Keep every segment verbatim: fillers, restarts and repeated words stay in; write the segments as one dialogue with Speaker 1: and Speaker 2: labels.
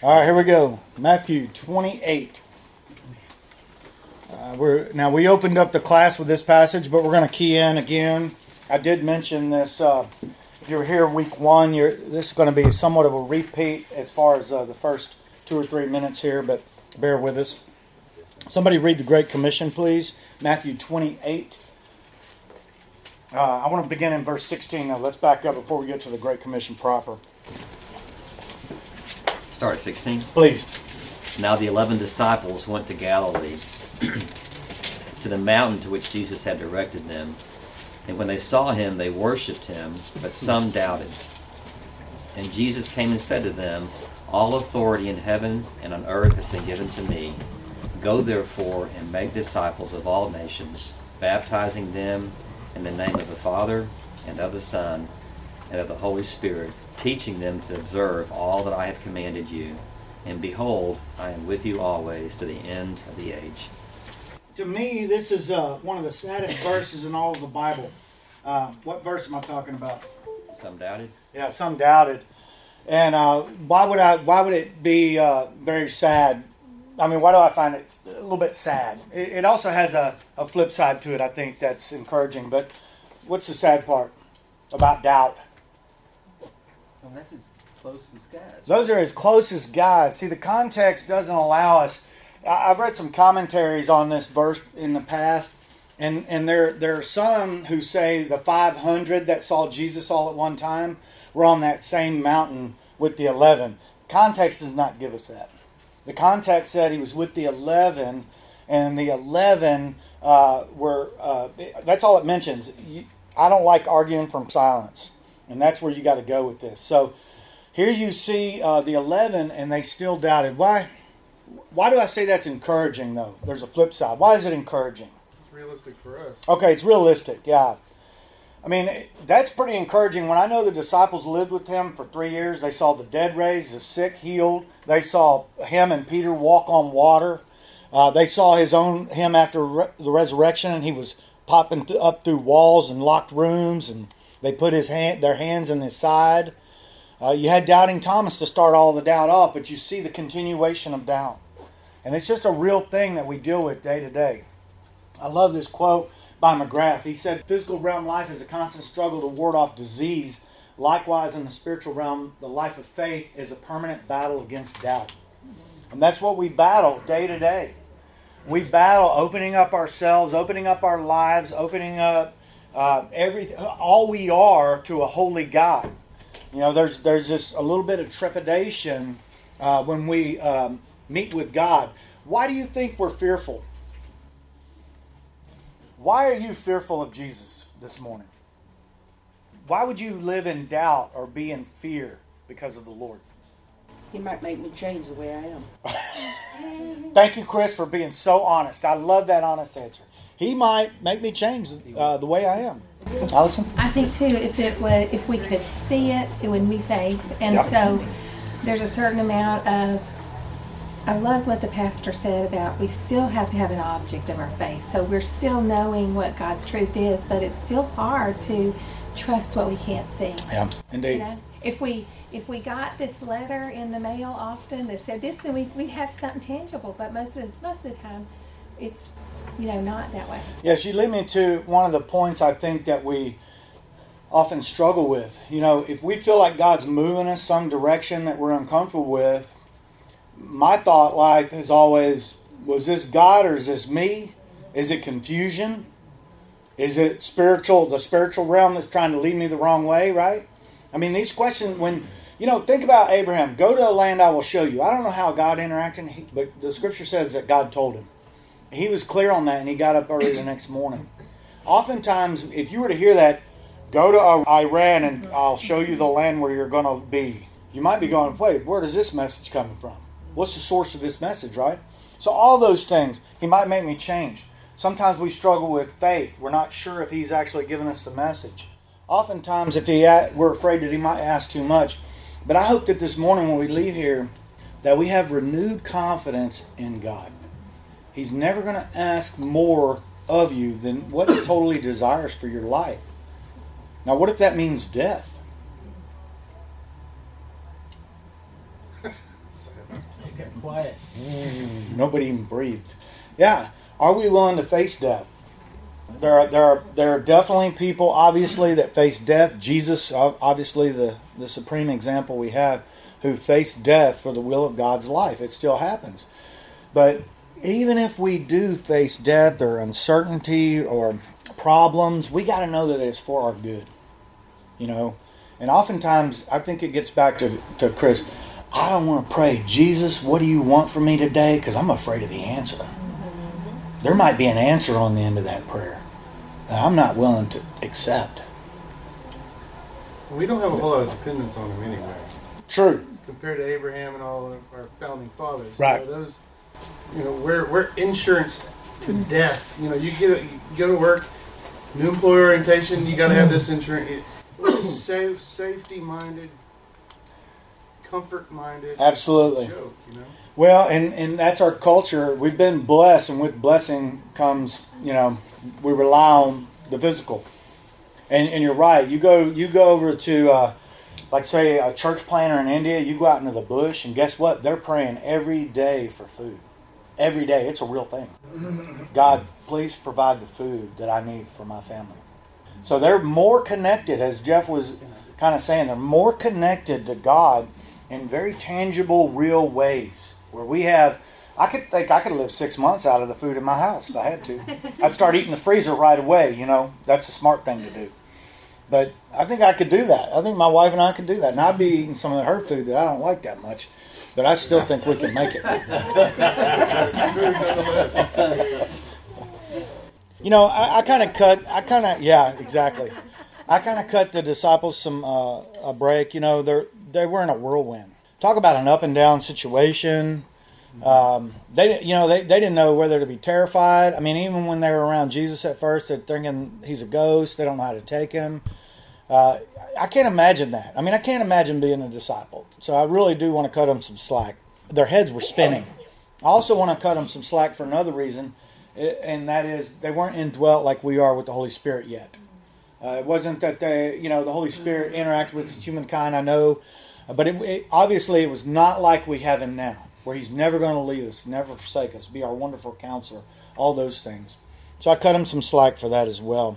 Speaker 1: All right, here we go. Matthew twenty-eight. Uh, we're now we opened up the class with this passage, but we're going to key in again. I did mention this. Uh, if you were here week one, you're, this is going to be somewhat of a repeat as far as uh, the first two or three minutes here, but bear with us. Somebody read the Great Commission, please. Matthew twenty-eight. Uh, I want to begin in verse sixteen. Now, let's back up before we get to the Great Commission proper.
Speaker 2: Start at sixteen.
Speaker 1: Please.
Speaker 2: Now the eleven disciples went to Galilee, to the mountain to which Jesus had directed them. And when they saw him, they worshipped him, but some doubted. And Jesus came and said to them, All authority in heaven and on earth has been given to me. Go therefore and make disciples of all nations, baptizing them in the name of the Father and of the Son and of the Holy Spirit, teaching them to observe all that I have commanded you. And behold, I am with you always to the end of the age.
Speaker 1: To me, this is uh, one of the saddest verses in all of the Bible. Uh, what verse am I talking about?
Speaker 2: Some doubted?
Speaker 1: Yeah, some doubted. And uh, why would I? Why would it be uh, very sad? I mean, why do I find it a little bit sad? It, it also has a, a flip side to it, I think, that's encouraging. But what's the sad part about doubt?
Speaker 3: Well, that's his closest guys.
Speaker 1: Those are his closest guys. See, the context doesn't allow us. I've read some commentaries on this verse in the past, and, and there, there are some who say the five hundred that saw Jesus all at one time were on that same mountain with the eleven. Context does not give us that. The context said he was with the eleven, and the eleven uh, were, uh, that's all it mentions. You, I don't like arguing from silence, and that's where you got to go with this. So here you see uh, the eleven, and they still doubted. Why? Why do I say that's encouraging, though? There's a flip side. Why is it encouraging?
Speaker 4: It's realistic for us.
Speaker 1: Okay, it's realistic, yeah. I mean, that's pretty encouraging. When I know the disciples lived with him for three years, they saw the dead raised, the sick healed. They saw him and Peter walk on water. Uh, they saw his own him after re- the resurrection, and he was popping th- up through walls and locked rooms, and they put his hand, their hands in his side. Uh, you had Doubting Thomas to start all the doubt off, but you see the continuation of doubt. And it's just a real thing that we deal with day to day. I love this quote by McGrath. He said, physical realm life is a constant struggle to ward off disease. Likewise, in the spiritual realm, the life of faith is a permanent battle against doubt. And that's what we battle day to day. We battle opening up ourselves, opening up our lives, opening up uh, every, all we are to a holy God. You know, there's there's just a little bit of trepidation uh, when we um, meet with God. Why do you think we're fearful? Why are you fearful of Jesus this morning? Why would you live in doubt or be in fear because of the Lord?
Speaker 5: He might make me change the way I am.
Speaker 1: Thank you, Chris, for being so honest. I love that honest answer. He might make me change uh, the way I am. Allison?
Speaker 6: I think too, if it was, if we could see it, it would be faith. And
Speaker 1: Yep.
Speaker 6: so there's a certain amount of, I love what the pastor said about we still have to have an object of our faith. So we're still knowing what God's truth is, but it's still hard to trust what we can't see.
Speaker 1: Yeah, indeed.
Speaker 6: You know, if we if we got this letter in the mail often that said this, then we we'd have something tangible. But most of the, most of the time, it's you know not that way.
Speaker 1: Yes, you lead me to one of the points I think that we often struggle with. You know, if we feel like God's moving us some direction that we're uncomfortable with, my thought life is always, was this God or is this me? Is it confusion? Is it spiritual, the spiritual realm that's trying to lead me the wrong way, right? I mean, these questions, when, you know, think about Abraham. Go to a land I will show you. I don't know how God interacted, but the scripture says that God told him. He was clear on that, and he got up early the next morning. Oftentimes, if you were to hear that, go to Iran and I'll show you the land where you're going to be. You might be going, wait, where does this message coming from? What's the source of this message, right? So all those things, he might make me change. Sometimes we struggle with faith. We're not sure if he's actually giving us the message. Oftentimes, if he, we're afraid that he might ask too much. But I hope that this morning when we leave here, that we have renewed confidence in God. He's never going to ask more of you than what he totally desires for your life. Now, what if that means death?
Speaker 3: got quiet.
Speaker 1: Nobody even breathed. Yeah. Are we willing to face death? There are, there are, there are definitely people, obviously, that face death. Jesus, obviously, the, the supreme example we have, who faced death for the will of God's life. It still happens. But even if we do face death or uncertainty or problems, we got to know that it's for our good. You know? And oftentimes, I think it gets back to, to Chris, I don't want to pray, Jesus, what do you want from me today? Because I'm afraid of the answer. There might be an answer on the end of that prayer that I'm not willing to accept.
Speaker 4: We don't have a whole lot of dependence on him anyway.
Speaker 1: True.
Speaker 4: Compared to Abraham and all of our founding fathers.
Speaker 1: Right.
Speaker 4: You know, those, you know, we're, we're insurance to death. You know, you get you go to work, new employer orientation, you got to have this insurance. We're just safe, safety-minded, comfort-minded.
Speaker 1: Absolutely.
Speaker 4: Joke, you know?
Speaker 1: Well, and, and that's our culture. We've been blessed, and with blessing comes, you know, we rely on the physical. And and you're right. You go you go over to, uh, like say, a church planter in India. You go out into the bush, and guess what? They're praying every day for food. Every day. It's a real thing. God, please provide the food that I need for my family. So they're more connected, as Jeff was kind of saying, they're more connected to God in very tangible, real ways. Where we have, I could think I could live six months out of the food in my house if I had to. I'd start eating the freezer right away, you know. That's a smart thing to do. But I think I could do that. I think my wife and I could do that. And I'd be eating some of her food that I don't like that much. But I still think we can make it. You know, I, I kind of cut, I kind of, yeah, exactly. I kind of cut the disciples some uh, a break. You know, they they were in a whirlwind. Talk about an up and down situation. Um, they, you know, they, they didn't know whether to be terrified. I mean, even when they were around Jesus at first, they're thinking he's a ghost. They don't know how to take him. Uh, I can't imagine that. I mean, I can't imagine being a disciple. So I really do want to cut them some slack. Their heads were spinning. I also want to cut them some slack for another reason, and that is they weren't indwelt like we are with the Holy Spirit yet. Uh, it wasn't that they, you know, the Holy Spirit interacted with humankind, I know, but it, it, obviously it was not like we have him now, where he's never going to leave us, never forsake us, be our wonderful counselor, all those things. So I cut him some slack for that as well.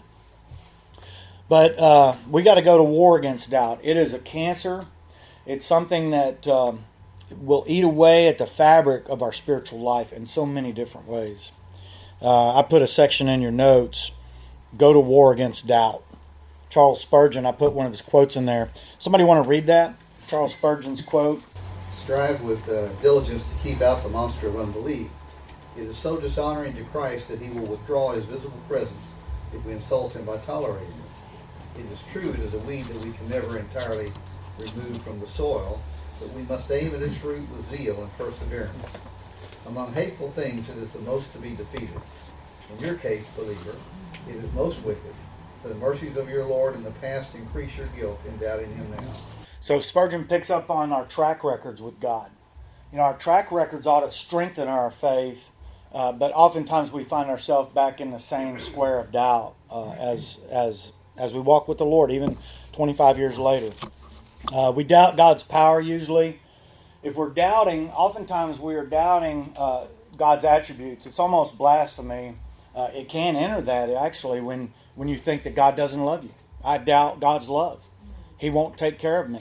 Speaker 1: But uh, we got to go to war against doubt. It is a cancer. It's something that um, will eat away at the fabric of our spiritual life in so many different ways. Uh, I put a section in your notes, go to war against doubt. Charles Spurgeon, I put one of his quotes in there. Somebody want to read that? Charles Spurgeon's quote.
Speaker 7: Strive with uh, diligence to keep out the monster of unbelief. It is so dishonoring to Christ that he will withdraw his visible presence if we insult him by tolerating it. It is true it is a weed that we can never entirely remove from the soil, but we must aim at its root with zeal and perseverance. Among hateful things, it is the most to be defeated. In your case, believer, it is most wicked. For the mercies of your Lord in the past increase your guilt in doubting him now.
Speaker 1: So Spurgeon picks up on our track records with God. You know, our track records ought to strengthen our faith, uh, but oftentimes we find ourselves back in the same square of doubt uh, as as as we walk with the Lord, even twenty-five years later. Uh, we doubt God's power usually. If we're doubting, oftentimes we are doubting uh, God's attributes. It's almost blasphemy. Uh, it can enter that actually when, when you think that God doesn't love you. I doubt God's love. He won't take care of me.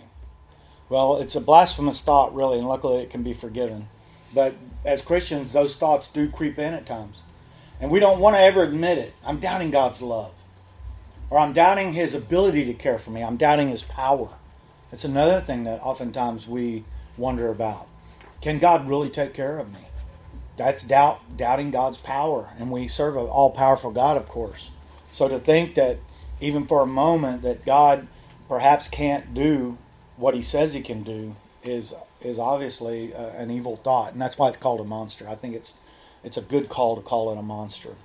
Speaker 1: Well, it's a blasphemous thought, really, and luckily it can be forgiven. But as Christians, those thoughts do creep in at times. And we don't want to ever admit it. I'm doubting God's love. Or I'm doubting his ability to care for me. I'm doubting his power. It's another thing that oftentimes we wonder about. Can God really take care of me? That's doubt, doubting God's power. And we serve an all-powerful God, of course. So to think that even for a moment that God perhaps can't do what he says he can do is is obviously uh, an evil thought, and that's why it's called a monster. I think it's it's a good call to call it a monster.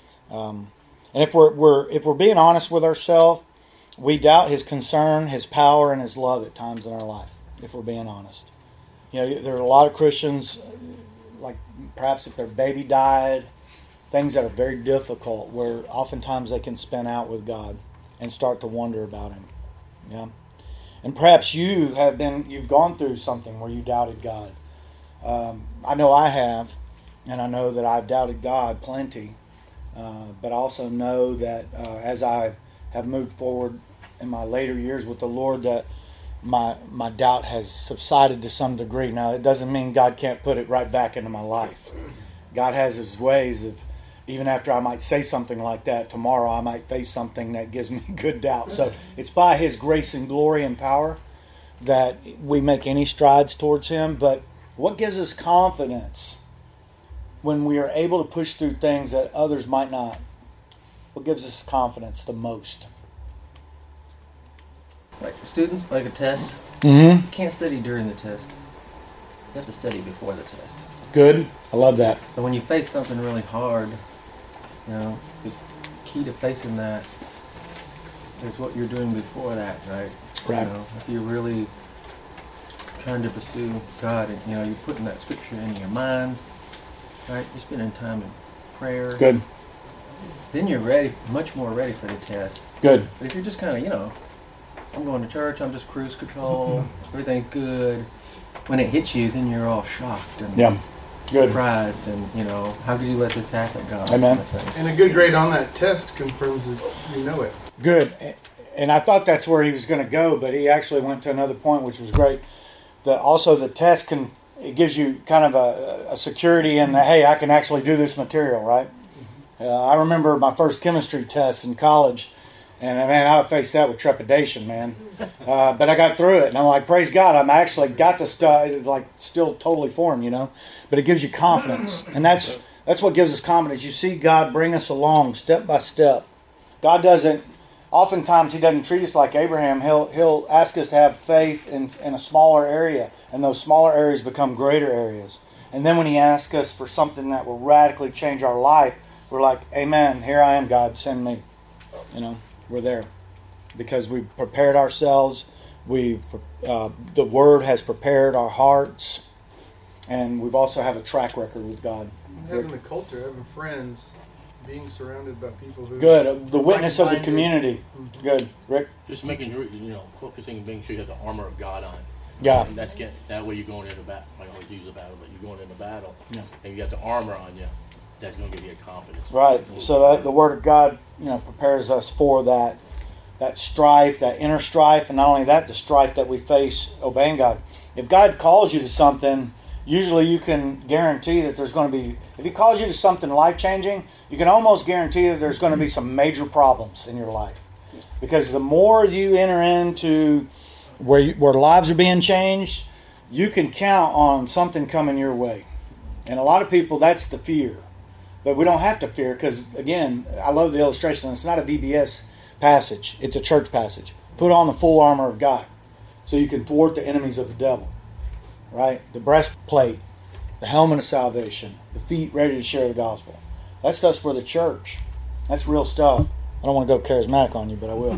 Speaker 1: Um, and if we're we're if we're being honest with ourselves, we doubt his concern, his power, and his love at times in our life. If we're being honest, you know, there are a lot of Christians, like perhaps if their baby died, things that are very difficult, where oftentimes they can spin out with God and start to wonder about him. Yeah. And perhaps you have been, you've gone through something where you doubted God. Um, I know I have, and I know that I've doubted God plenty. Uh, but I also know that uh, as I have moved forward in my later years with the Lord, that my my doubt has subsided to some degree. Now, it doesn't mean God can't put it right back into my life. God has His ways of, even after I might say something like that, tomorrow I might face something that gives me good doubt. So it's by His grace and glory and power that we make any strides towards Him. But what gives us confidence when we are able to push through things that others might not? What gives us confidence the most?
Speaker 3: Like students, like a test.
Speaker 1: Mm-hmm.
Speaker 3: You can't study during the test. You have to study before the test.
Speaker 1: Good. I love that.
Speaker 3: So when you face something really hard, you know, the key to facing that is what you're doing before that, right?
Speaker 1: Right.
Speaker 3: You know, if you're really trying to pursue God, and you know, you're putting that scripture in your mind, right? You're spending time in prayer.
Speaker 1: Good.
Speaker 3: Then you're ready, much more ready for the test.
Speaker 1: Good.
Speaker 3: But if you're just kind of, you know, I'm going to church, I'm just cruise control, everything's good. When it hits you, then you're all shocked and
Speaker 1: Yeah. Good.
Speaker 3: surprised, and you know, how could you let this happen, God?
Speaker 1: Amen.
Speaker 3: Kind of thing.
Speaker 4: And a good grade on that test confirms that you know it.
Speaker 1: Good. And I thought that's where he was going to go, but he actually went to another point, which was great. The, also, the test can, it gives you kind of a, a security in that, hey, I can actually do this material, right? Uh, I remember my first chemistry test in college, and man, I faced that with trepidation, man. Uh, but I got through it, and I'm like, praise God, I'm actually got the stuff. It's like still totally foreign, you know. But it gives you confidence, and that's that's what gives us confidence. You see God bring us along step by step. God doesn't. Oftentimes, He doesn't treat us like Abraham. He'll He'll ask us to have faith in in a smaller area, and those smaller areas become greater areas. And then when He asks us for something that will radically change our life, we're like, Amen. Here I am, God. Send me. You know. We're there because we've prepared ourselves. We, uh, the Word has prepared our hearts, and we've also have a track record with God.
Speaker 4: Having the culture, having friends, being surrounded by people who
Speaker 1: Good. Uh, the witness of the
Speaker 4: like-minded.
Speaker 1: community.
Speaker 4: Mhm.
Speaker 1: Good, Rick.
Speaker 8: Just making sure, you know, focusing and making sure you have the armor of God on.
Speaker 1: Yeah.
Speaker 8: And that's get that way you're going into battle. I always use the battle, but you're going into battle,
Speaker 1: Yeah.
Speaker 8: and you got the armor on you. That's going to give you a confidence.
Speaker 1: Right. So that the Word of God, you know, prepares us for that, that strife, that inner strife, and not only that, the strife that we face obeying God. If God calls you to something, usually you can guarantee that there's going to be. If He calls you to something life changing, you can almost guarantee that there's going to be some major problems in your life, because the more you enter into where you, where lives are being changed, you can count on something coming your way. And a lot of people, that's the fear. But we don't have to fear because, again, I love the illustration. It's not a V B S passage. It's a church passage. Put on the full armor of God so you can thwart the enemies of the devil. Right? The breastplate, the helmet of salvation, the feet ready to share the gospel. That's stuff for the church. That's real stuff. I don't want to go charismatic on you, but I will.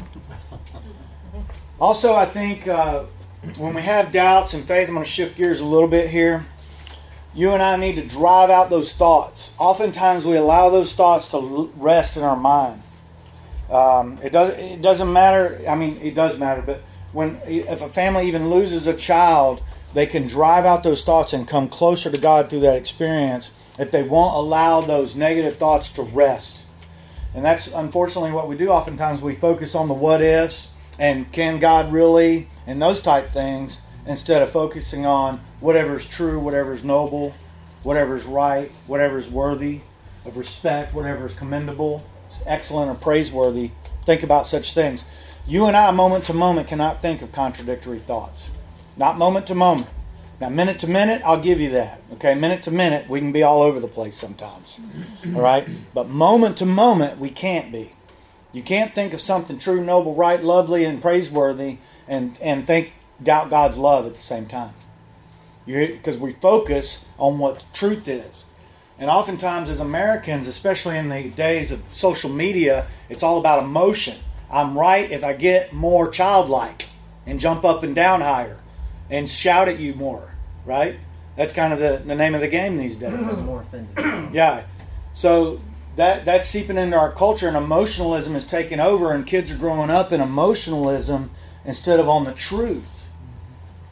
Speaker 1: Also, I think uh, when we have doubts and faith, I'm going to shift gears a little bit here. You and I need to drive out those thoughts. Oftentimes we allow those thoughts to rest in our mind. Um, it, does, it doesn't matter. I mean, it does matter. But when if a family even loses a child, they can drive out those thoughts and come closer to God through that experience if they won't allow those negative thoughts to rest. And that's unfortunately what we do. Oftentimes we focus on the what ifs and can God really and those type things, instead of focusing on whatever's true, whatever's noble, whatever's right, whatever's worthy of respect, whatever's commendable, excellent, or praiseworthy. Think about such things. You and I, moment to moment, cannot think of contradictory thoughts. Not moment to moment. Now, minute to minute, I'll give you that. Okay, minute to minute, we can be all over the place sometimes. All right? But moment to moment, we can't be. You can't think of something true, noble, right, lovely, and praiseworthy and, and think doubt God's love at the same time. Because we focus on what the truth is. And oftentimes as Americans, especially in the days of social media, it's all about emotion. I'm right if I get more childlike and jump up and down higher and shout at you more, right? That's kind of the, the name of the game these days.
Speaker 3: More offended.
Speaker 1: Yeah. So that that's seeping into our culture, and emotionalism is taking over, and kids are growing up in emotionalism instead of on the truth.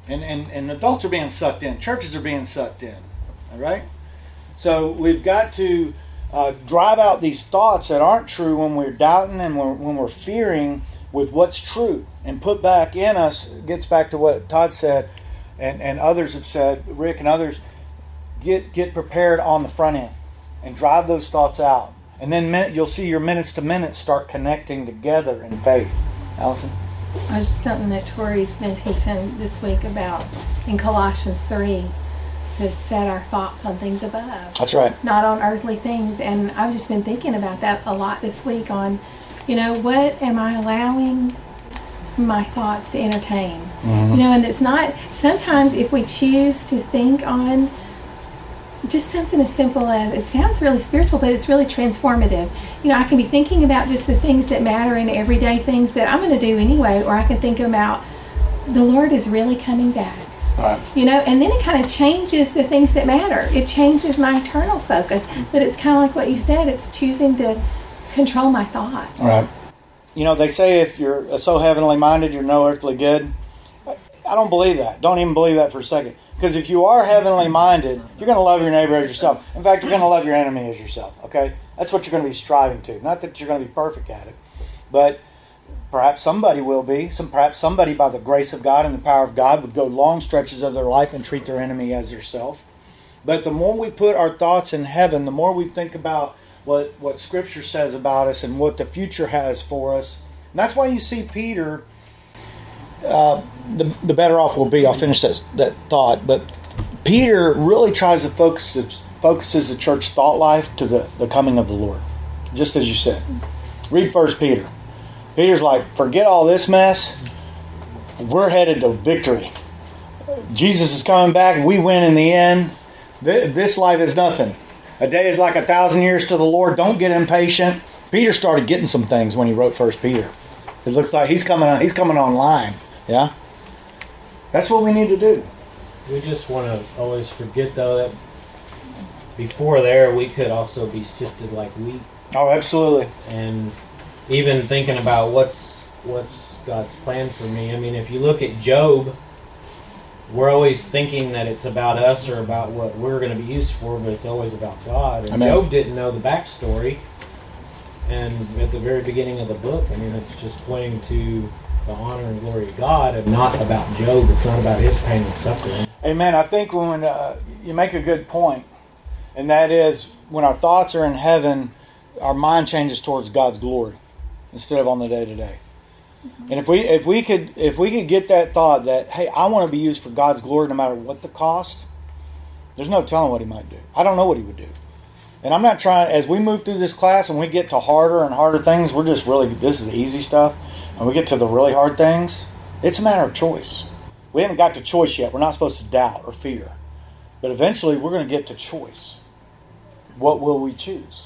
Speaker 1: And, and, and adults are being sucked in. Churches are being sucked in. All right? So we've got to uh, drive out these thoughts that aren't true when we're doubting and we're, when we're fearing with what's true. And put back in us, it gets back to what Todd said and, and others have said, Rick and others, get, get prepared on the front end and drive those thoughts out. And then minute, you'll see your minutes to minutes start connecting together in faith. Allison?
Speaker 6: Uh, just something that Tori's been teaching this week about in Colossians three, to set our thoughts on things above.
Speaker 1: That's right.
Speaker 6: Not on earthly things. And I've just been thinking about that a lot this week on, you know, what am I allowing my thoughts to entertain? Mm-hmm. You know, and it's not, sometimes if we choose to think on just something as simple as, it sounds really spiritual, but it's really transformative. You know, I can be thinking about just the things that matter in everyday things that I'm going to do anyway, or I can think about the Lord is really coming back.
Speaker 1: Right.
Speaker 6: You know, and then it kind of changes the things that matter. It changes my eternal focus, but it's kind of like what you said, it's choosing to control my thoughts.
Speaker 1: Right. You know, they say if you're so heavenly minded, you're no earthly good. I don't believe that. Don't even believe that for a second. Because if you are heavenly minded, you're going to love your neighbor as yourself. In fact, you're going to love your enemy as yourself. Okay? That's what you're going to be striving to. Not that you're going to be perfect at it. But perhaps somebody will be. Some, perhaps somebody, by the grace of God and the power of God, would go long stretches of their life and treat their enemy as theirself. But the more we put our thoughts in heaven, the more we think about what, what Scripture says about us and what the future has for us. And that's why you see Peter... Uh, the, the better off we'll be. I'll finish that, that thought. But Peter really tries to focus the, focuses the church thought life to the, the coming of the Lord. Just as you said. Read First Peter. Peter's like, forget all this mess. We're headed to victory. Jesus is coming back and we win in the end. This life is nothing. A day is like a thousand years to the Lord. Don't get impatient. Peter started getting some things when he wrote First Peter. It looks like he's coming on, he's coming online. Yeah? That's what we need to do.
Speaker 9: We just want to always forget, though, that before there, we could also be sifted like wheat.
Speaker 1: Oh, absolutely.
Speaker 9: And even thinking about what's what's God's plan for me. I mean, if you look at Job, we're always thinking that it's about us or about what we're going to be used for, but it's always about God. And
Speaker 1: Amen.
Speaker 9: Job didn't know the backstory. And at the very beginning of the book, I mean, it's just pointing to the honor and glory of God and not about Job. It's not about his pain and suffering.
Speaker 1: Amen. I think when uh, you make a good point, and that is when our thoughts are in heaven, our mind changes towards God's glory instead of on the day to day. And if we if we could if we could get that thought that, hey, I want to be used for God's glory no matter what the cost, there's no telling what he might do. I don't know what he would do. And I'm not trying, as we move through this class and we get to harder and harder things, we're just really, this is the easy stuff. And we get to the really hard things, it's a matter of choice. We haven't got to choice yet. We're not supposed to doubt or fear. But eventually we're going to get to choice. What will we choose?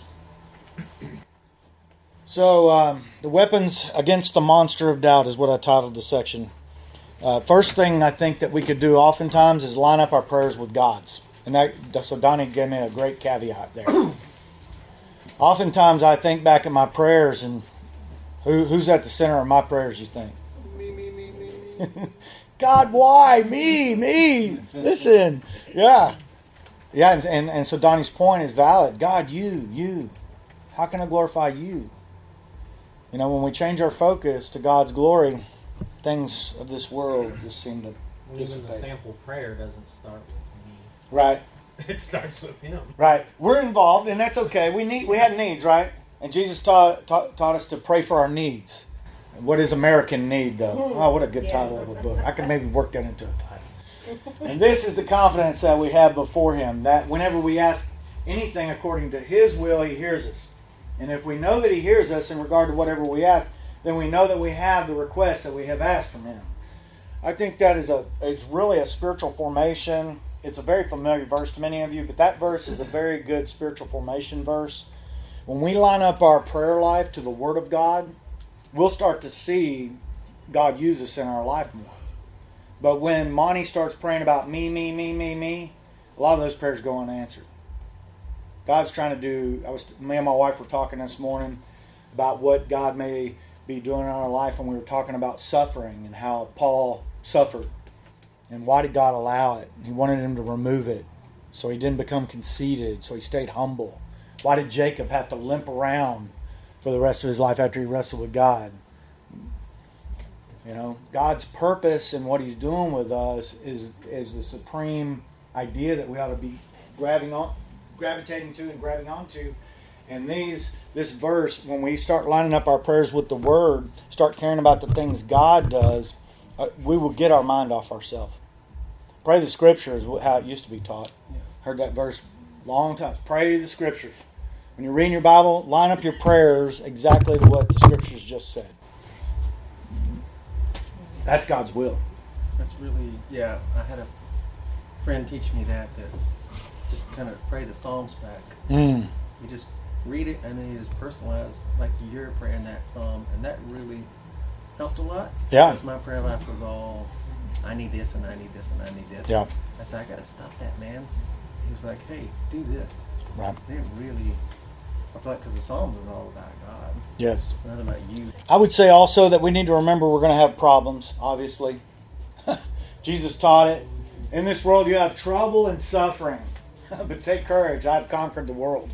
Speaker 1: So, um, the weapons against the monster of doubt is what I titled the section. Uh, first thing I think that we could do oftentimes is line up our prayers with God's. And that, so Donnie gave me a great caveat there. Oftentimes I think back at my prayers, and who, who's at the center of my prayers, you think?
Speaker 4: Me, me, me, me, me.
Speaker 1: God, why? Me, me. Listen. Yeah. Yeah, and, and, and so Donnie's point is valid. God, you, you. How can I glorify you? You know, when we change our focus to God's glory, things of this world just seem to
Speaker 9: Even the sample prayer doesn't start with me.
Speaker 1: Right.
Speaker 9: It starts with him.
Speaker 1: Right. We're involved, and that's okay. We need. We have needs, right? And Jesus taught, taught, taught us to pray for our needs. What is American need, though? Oh, what a good title of a book. I could maybe work that into a title. And this is the confidence that we have before him, that whenever we ask anything according to his will, he hears us. And if we know that he hears us in regard to whatever we ask, then we know that we have the request that we have asked from him. I think that is a is really a spiritual formation. It's a very familiar verse to many of you, but that verse is a very good spiritual formation verse. When we line up our prayer life to the Word of God, we'll start to see God use us in our life more. But when Monty starts praying about me, me, me, me, me, a lot of those prayers go unanswered. God's trying to do, I was, me and my wife were talking this morning about what God may be doing in our life, and we were talking about suffering and how Paul suffered. And why did God allow it? He wanted him to remove it so he didn't become conceited, so he stayed humble. Why did Jacob have to limp around for the rest of his life after he wrestled with God? You know, God's purpose and what he's doing with us is is the supreme idea that we ought to be grabbing on, gravitating to and grabbing onto. And these this verse, when we start lining up our prayers with the Word, start caring about the things God does, uh, we will get our mind off ourselves. Pray the Scriptures, how it used to be taught. Heard that verse long times. Pray the Scriptures. When you're reading your Bible, line up your prayers exactly to what the Scriptures just said. That's God's will.
Speaker 3: That's really, yeah, I had a friend teach me that, that just kind of pray the Psalms back.
Speaker 1: Mm.
Speaker 3: You just read it and then you just personalize like you're praying that Psalm, and that really helped a lot.
Speaker 1: Yeah.
Speaker 3: Because my prayer life was all, I need this and I need this and I need this.
Speaker 1: Yeah.
Speaker 3: I said, I got to stop that, man. He was like, hey, do this.
Speaker 1: Right.
Speaker 3: It really, I feel like, because the Psalms is all about God.
Speaker 1: Yes.
Speaker 3: Not about you.
Speaker 1: I would say also that we need to remember we're going to have problems, obviously. Jesus taught it. In this world you have trouble and suffering. But take courage, I've conquered the world.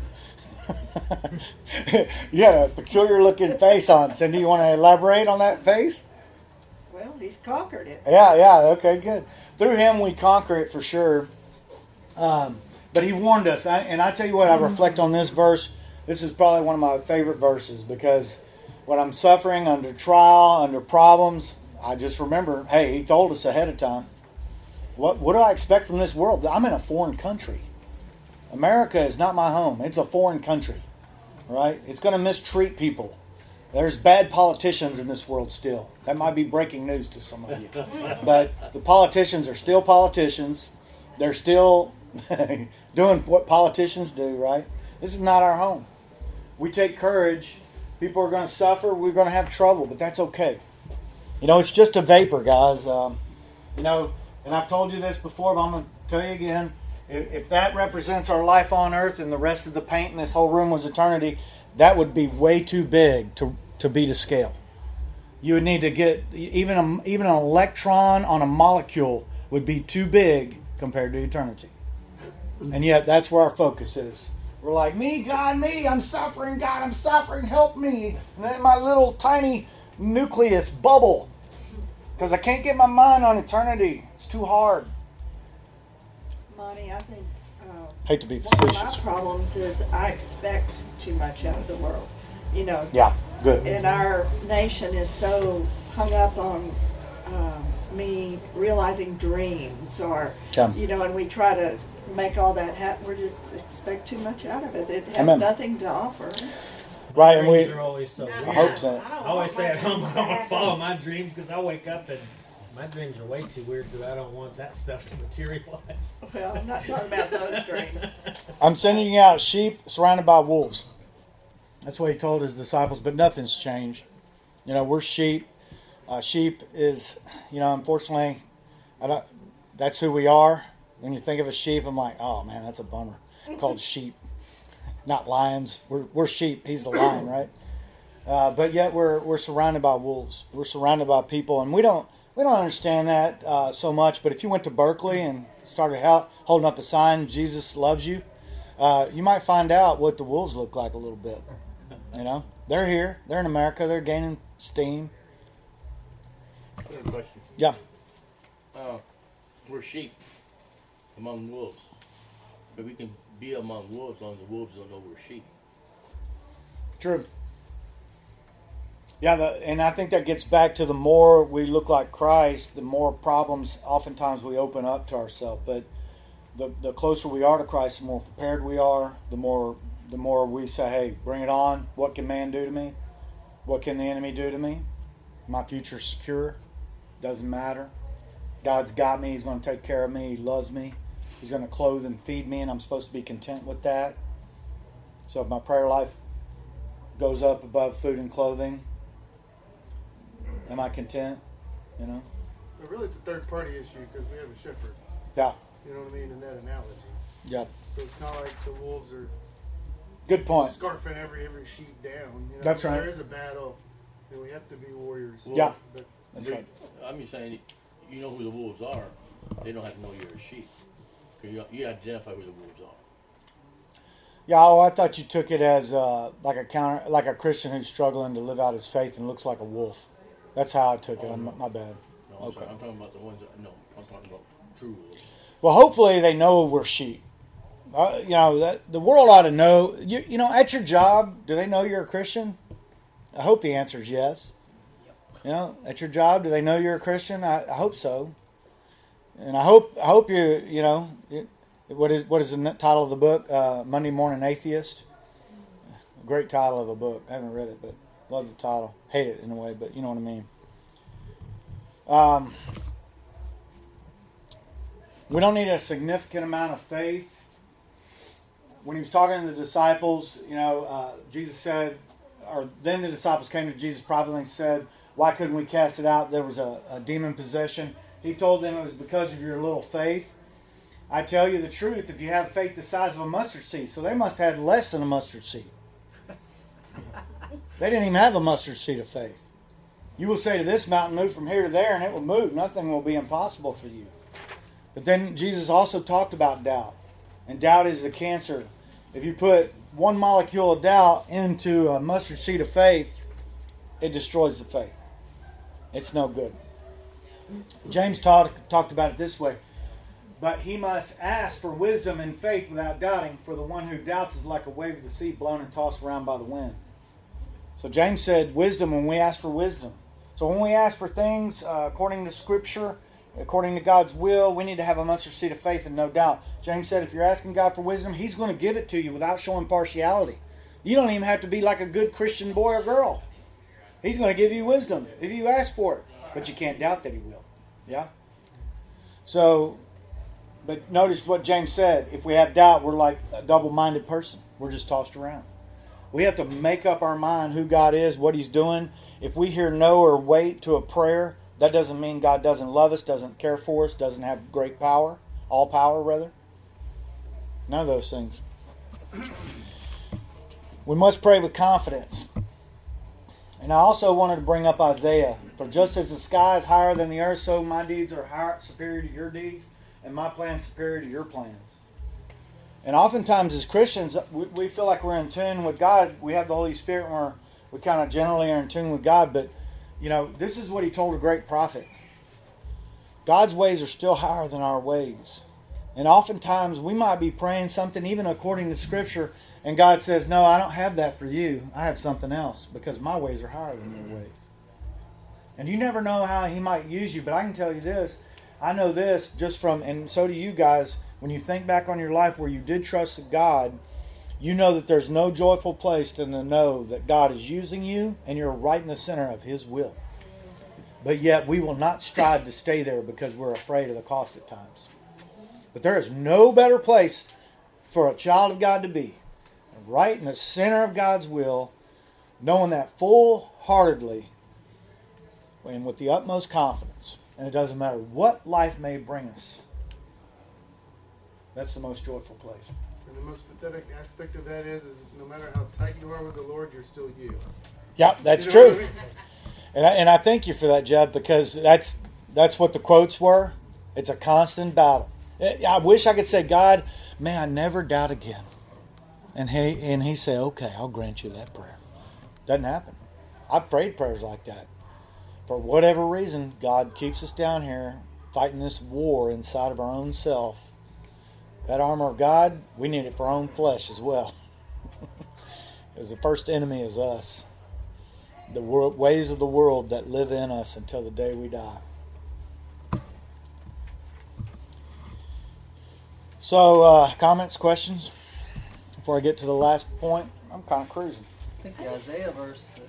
Speaker 1: You had a peculiar looking face on. Cindy, you want to elaborate on that face?
Speaker 5: Well, he's conquered it.
Speaker 1: Yeah, yeah, okay, good. Through him we conquer it for sure. Um, but he warned us. I, and I tell you what, I reflect on this verse. This is probably one of my favorite verses, because when I'm suffering under trial, under problems, I just remember, hey, he told us ahead of time. What, what do I expect from this world? I'm in a foreign country. America is not my home. It's a foreign country, right? It's going to mistreat people. There's bad politicians in this world still. That might be breaking news to some of you. But the politicians are still politicians. They're still doing what politicians do, right? This is not our home. We take courage. People are going to suffer. We're going to have trouble, but that's okay. You know, it's just a vapor, guys. Um, you know, and I've told you this before, but I'm going to tell you again. If, if that represents our life on earth and the rest of the paint in this whole room was eternity, that would be way too big to, to be to scale. You would need to get, even a, even an electron on a molecule would be too big compared to eternity. And yet, that's where our focus is. We're like, me, God, me, I'm suffering, God, I'm suffering, help me. And then my little tiny nucleus bubble. Because I can't get my mind on eternity. It's too hard.
Speaker 5: Monty, I think uh,
Speaker 1: Hate to be
Speaker 5: one of
Speaker 1: facetious.
Speaker 5: my problems is I expect too much out of the world. You know,
Speaker 1: Yeah, good.
Speaker 5: and our nation is so hung up on um, me realizing dreams, or
Speaker 1: Yeah.
Speaker 5: you know, and we try to make all that happen. We just expect too much out of it. It has
Speaker 1: Amen.
Speaker 5: nothing to offer.
Speaker 1: Right, and
Speaker 9: dreams
Speaker 1: we,
Speaker 9: are always so
Speaker 5: I
Speaker 9: weird.
Speaker 1: I hope so.
Speaker 9: I always say at home I don't want to follow my dreams because I wake up and my dreams are way too weird because I don't want that stuff to materialize.
Speaker 5: Well, I'm not talking about those dreams.
Speaker 1: I'm sending you out sheep surrounded by wolves. That's what he told his disciples, but nothing's changed. You know, we're sheep. Uh, sheep is, you know, unfortunately, I don't. That's who we are. When you think of a sheep, I'm like, oh man, that's a bummer. Called sheep, not lions. We're we're sheep. He's the lion, right? Uh, but yet we're we're surrounded by wolves. We're surrounded by people, and we don't we don't understand that uh, so much. But if you went to Berkeley and started hel- holding up a sign, Jesus loves you, uh, you might find out what the wolves look like a little bit. You know, they're here. They're in America. They're gaining steam.
Speaker 8: I have a question.
Speaker 1: Yeah.
Speaker 8: Uh, we're sheep among wolves, but we can be among wolves as long as the wolves don't know we're sheep.
Speaker 1: True. Yeah, the, and I think that gets back to the more we look like Christ, the more problems oftentimes we open up to ourselves. But the the closer we are to Christ, the more prepared we are, the more the more we say, hey, bring it on. What can man do to me? What can the enemy do to me? My future's secure. Doesn't matter. God's got me. He's going to take care of me. He loves me. He's going to clothe and feed me, and I'm supposed to be content with that. So if my prayer life goes up above food and clothing, am I content? You know?
Speaker 4: But really, it's a third party issue because we have a shepherd.
Speaker 1: Yeah.
Speaker 4: You know what I mean in that analogy.
Speaker 1: Yeah.
Speaker 4: So it's not like the wolves are
Speaker 1: Good point.
Speaker 4: scarfing every every sheep down. You know?
Speaker 1: That's right.
Speaker 4: There is a battle, and we have to be warriors.
Speaker 1: Yeah.
Speaker 4: But
Speaker 1: That's right.
Speaker 8: I'm just saying, you know who the wolves are, they don't have to know you're a sheep. Because you, you identify who the wolves are.
Speaker 1: Yeah, oh, I thought you took it as uh, like a counter, like a Christian who's struggling to live out his faith and looks like a wolf. That's how I took it.
Speaker 8: Oh,
Speaker 1: I'm,
Speaker 8: no.
Speaker 1: my bad.
Speaker 8: No, I'm,
Speaker 1: Okay.
Speaker 8: sorry, I'm talking about the ones that, no, I'm talking about true wolves.
Speaker 1: Well, hopefully they know we're sheep. Uh, you know, that, the world ought to know. You, you know, at your job, do they know you're a Christian? I hope the answer is yes. You know, at your job, do they know you're a Christian? I, I hope so. And I hope, I hope you, you know, it, what is what is the title of the book? Uh, Monday Morning Atheist. Great title of a book. I haven't read it, but love the title. Hate it in a way, but you know what I mean. Um, we don't need a significant amount of faith. When he was talking to the disciples, you know, uh, Jesus said, or then the disciples came to Jesus privately and said, why couldn't we cast it out? There was a, a demon possession. He told them it was because of your little faith. I tell you the truth, if you have faith the size of a mustard seed, so they must have had less than a mustard seed. They didn't even have a mustard seed of faith. You will say to this mountain, move from here to there, and it will move. Nothing will be impossible for you. But then Jesus also talked about doubt. And doubt is the cancer. If you put one molecule of doubt into a mustard seed of faith, it destroys the faith. It's no good. James talk, talked about it this way. But he must ask for wisdom and faith without doubting, for the one who doubts is like a wave of the sea blown and tossed around by the wind. So James said wisdom when we ask for wisdom. So when we ask for things uh, according to Scripture, according to God's will, we need to have a mustard seed of faith and no doubt. James said if you're asking God for wisdom, He's going to give it to you without showing partiality. You don't even have to be like a good Christian boy or girl. He's going to give you wisdom if you ask for it. But you can't doubt that He will. Yeah? So, but notice what James said. If we have doubt, we're like a double-minded person. We're just tossed around. We have to make up our mind who God is, what He's doing. If we hear no or wait to a prayer, that doesn't mean God doesn't love us, doesn't care for us, doesn't have great power, all power rather. None of those things. We must pray with confidence. And I also wanted to bring up Isaiah. For just as the sky is higher than the earth, so my deeds are higher, superior to your deeds, and my plans superior to your plans. And oftentimes as Christians, we, we feel like we're in tune with God. We have the Holy Spirit and we're, we kind of generally are in tune with God. But, you know, this is what He told a great prophet. God's ways are still higher than our ways. And oftentimes we might be praying something even according to Scripture, and God says, no, I don't have that for you. I have something else because my ways are higher than your ways. And you never know how He might use you, but I can tell you this. I know this just from, and so do you guys, when you think back on your life where you did trust God, you know that there's no joyful place than to know that God is using you and you're right in the center of His will. But yet we will not strive to stay there because we're afraid of the cost at times. But there is no better place for a child of God to be, right in the center of God's will, knowing that full-heartedly and with the utmost confidence. And it doesn't matter what life may bring us. That's the most joyful place.
Speaker 4: And the most pathetic aspect of that is, is no matter how tight you are with the Lord, you're still you.
Speaker 1: Yep, that's
Speaker 4: You know what
Speaker 1: true.
Speaker 4: I mean?
Speaker 1: And I, and I thank you for that, Jeb, because that's that's what the quotes were. It's a constant battle. I wish I could say, God, may I never doubt again. And he and he say, okay, I'll grant you that prayer. Doesn't happen. I've prayed prayers like that. For whatever reason, God keeps us down here fighting this war inside of our own self. That armor of God, we need it for our own flesh as well. Because the first enemy is us. The world, ways of the world that live in us until the day we die. So, uh, comments, questions? Before I get to the last point, I'm kind of cruising.
Speaker 10: I think the Isaiah verse that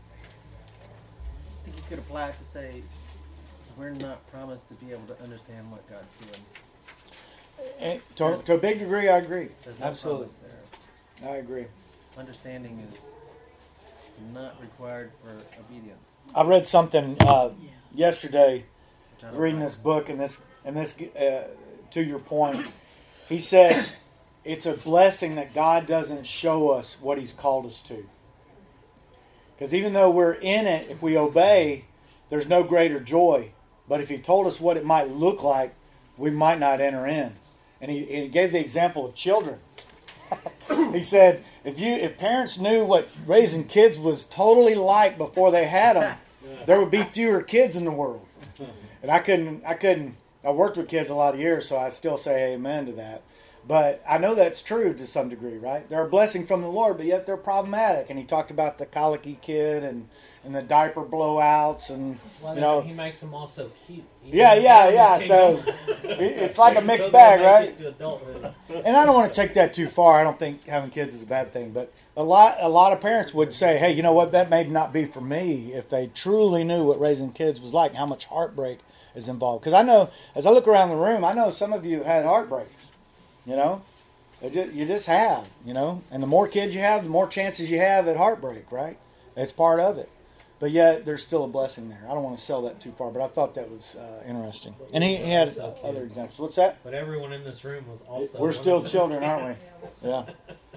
Speaker 10: I think you could apply it to say we're not promised to be able to understand what God's doing.
Speaker 1: And to, to a big degree, I agree.
Speaker 10: There's no
Speaker 1: Absolutely.
Speaker 10: promise there.
Speaker 1: I agree.
Speaker 10: Understanding is not required for obedience.
Speaker 1: I read something uh, yesterday,
Speaker 10: which I don't
Speaker 1: reading
Speaker 10: like.
Speaker 1: this book, and this, and this, uh, to your point, he said it's a blessing that God doesn't show us what He's called us to. Because even though we're in it, if we obey, there's no greater joy But if he told us what it might look like, we might not enter in. And he, he gave the example of children. He said, if you if parents knew what raising kids was totally like before they had them, there would be fewer kids in the world. And I couldn't, I couldn't, I worked with kids a lot of years, so I still say amen to that. But I know that's true to some degree, right? They're a blessing from the Lord, but yet they're problematic. And he talked about the colicky kid and, and the diaper blowouts, and
Speaker 9: Well,
Speaker 1: you know,
Speaker 9: he makes them all so cute.
Speaker 1: yeah, yeah, yeah. So it- it's like a mixed
Speaker 9: So
Speaker 1: bag,
Speaker 9: they make
Speaker 1: right?
Speaker 9: it to adulthood.
Speaker 1: And I don't want to take that too far. I don't think having kids is a bad thing, but a lot, a lot of parents would say, "Hey, you know what? That may not be for me." If they truly knew what raising kids was like, how much heartbreak is involved. Because I know, as I look around the room, I know some of you have had heartbreaks. You know, It just, you just have. You know, and the more kids you have, the more chances you have at heartbreak. Right? It's part of it. But yet, there's still a blessing there. I don't want to sell that too far, but I thought that was uh, interesting. And he, he had uh, other examples. What's that?
Speaker 9: But everyone in this room was also.
Speaker 1: We're
Speaker 9: one
Speaker 1: still
Speaker 9: of those
Speaker 1: children, aren't
Speaker 9: kids.
Speaker 1: we? Yeah.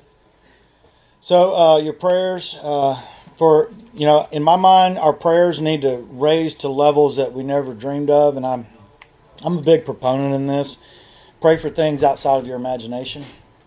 Speaker 1: So uh, your prayers uh, for, you know, in my mind, our prayers need to raise to levels that we never dreamed of, and I'm, I'm a big proponent in this. Pray for things outside of your imagination.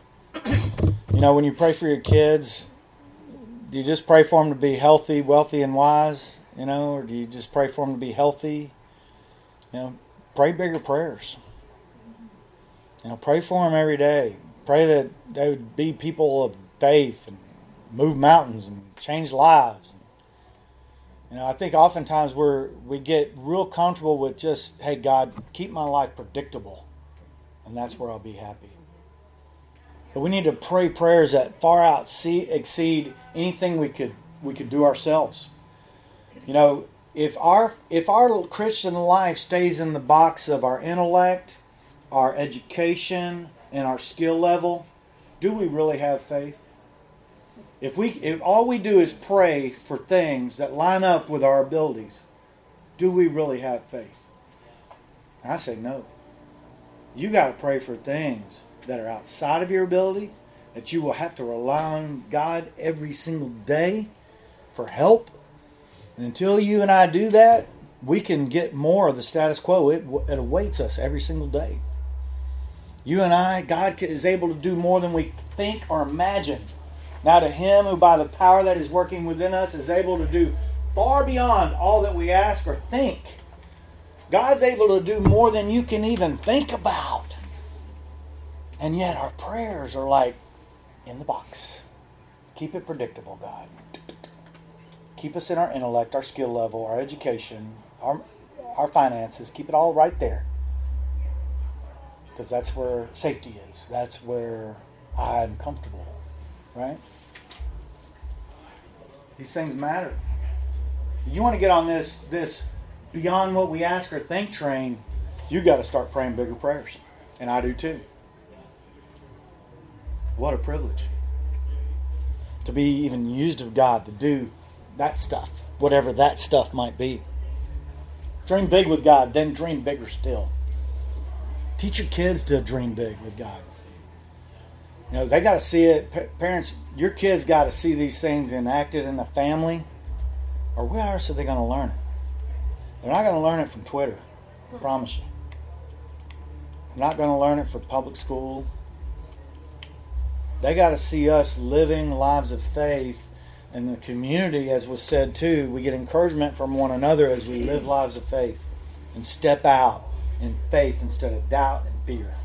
Speaker 1: You know, when you pray for your kids, do you just pray for them to be healthy, wealthy, and wise? You know, or do you just pray for them to be healthy? You know, pray bigger prayers. You know, pray for them every day. Pray that they would be people of faith and move mountains and change lives. You know, I think oftentimes we're we get real comfortable with just, hey, God, keep my life predictable, and that's where I'll be happy. But we need to pray prayers that far out see, exceed anything we could we could do ourselves. You know, if our if our Christian life stays in the box of our intellect, our education, and our skill level, do we really have faith? If we if all we do is pray for things that line up with our abilities, do we really have faith? I say no. You got to pray for things that are outside of your ability, that you will have to rely on God every single day for help. And until you and I do that, we can get more of the status quo. It, it awaits us every single day. You and I, God is able to do more than we think or imagine. Now to Him who by the power that is working within us is able to do far beyond all that we ask or think. God's able to do more than you can even think about. And yet our prayers are like in the box. Keep it predictable, God. Keep us in our intellect, our skill level, our education, our, our finances. Keep it all right there. Because that's where safety is. That's where I'm comfortable. Right? These things matter. If you want to get on this, this beyond what we ask or think train, you got to start praying bigger prayers. And I do too. What a privilege to be even used of God to do that stuff, whatever that stuff might be. Dream big with God, then dream bigger still. Teach your kids to dream big with God. You know, they got to see it. Pa- parents, your kids got to see these things enacted in the family, or where else are they going to learn it? They're not going to learn it from Twitter. I promise you. They're not going to learn it from public school. They got to see us living lives of faith in the community, as was said too. We get encouragement from one another as we live lives of faith and step out in faith instead of doubt and fear.